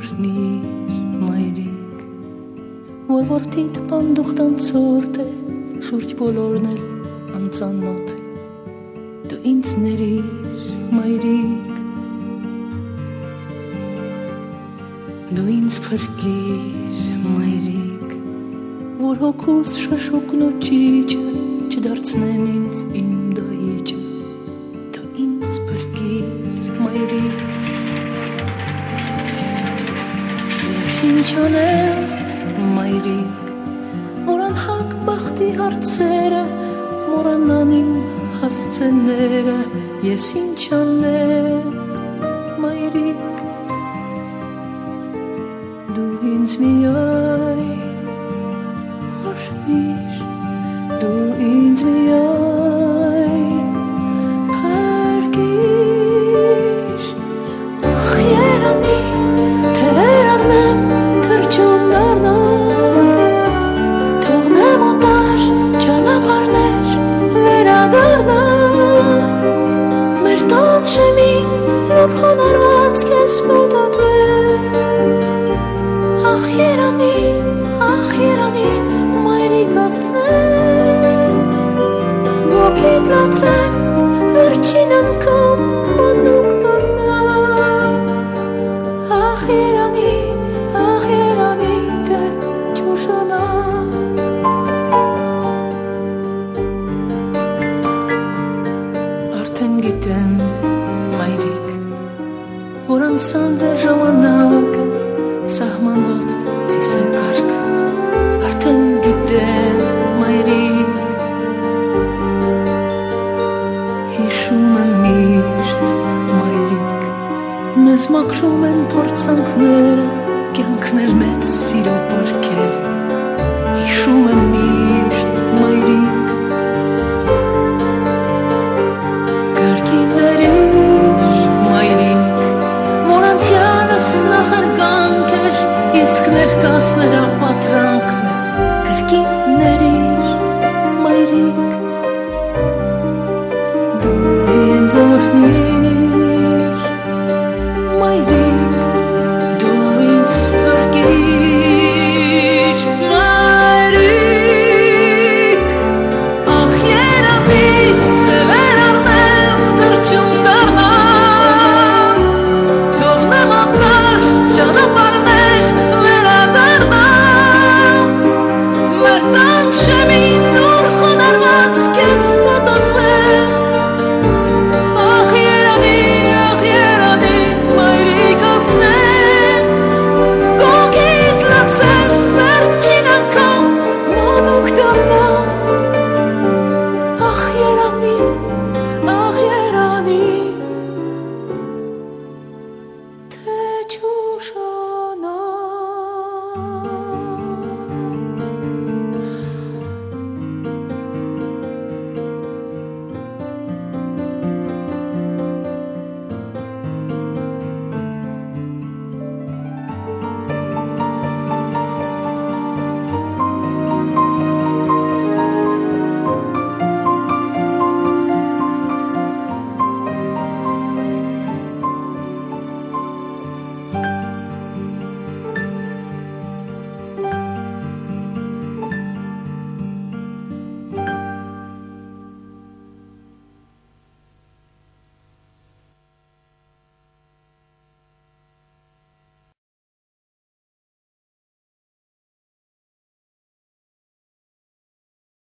օրհնիր մայրիկ, որ որդիդ պանդուխտան ցորդ է, շուրջ բոլորն էլ անծանոթ, դու ինձ ներիր մայրիկ, դու ինձ փրկիր մայրիկ, որ հոգուս շշուկն ու ճիճը չդարձնեն ինձ իմ դահիճը, դու ինձ փրկիր մայրիկ, ես ինչ անեմ մայրիկ, որ անհակ բախտի հարցերը մոռանան իմ հասցեները, ես ինչ անեմ մայրիկ, դու ինձ միայն օրհնիր, դու ինձ միայն փրկիր, ախ երանի, թե վերառնեմ թրջուն դառնամ, թողնեմ օտար ճանապարհներ վերադառնամ, մեր տան շեմին լուր խոնարհված քեզ մոտատվեմ, ախ երանի, մայրիկ հասցնեմ, գոգիդ լացեմ, վերջին անգամ մանուկ դառնամ, ախ երանի, դե չուշանամ, արդեն գիտեմ մայրիկ, որ անցան ձեր ժամանակը սահմանված է ծիսակարգ, արդեն գիտեմ մայրիկ, հիշում եմ միշտ մայրիկ, մեզ մաքրում են փորձանքները, կյանքներ մեծ սիրո պարգև, հիշում եմ միշտ մայրիկ, կրկիներիր մայրիկ, որ անցյալս նախարգանք էր, իսկ ներկասները պատրանքն է, կրկիներիր մայրիկ, դու ինձ օրհնիր մայրիկ, դու ինձ փրկիր մայրիկ, ախ երանի, թե վերառնեմ թրջուն դառնամ, թողնեմ օտար ճանապարհներ վերադառնամ, մեր տան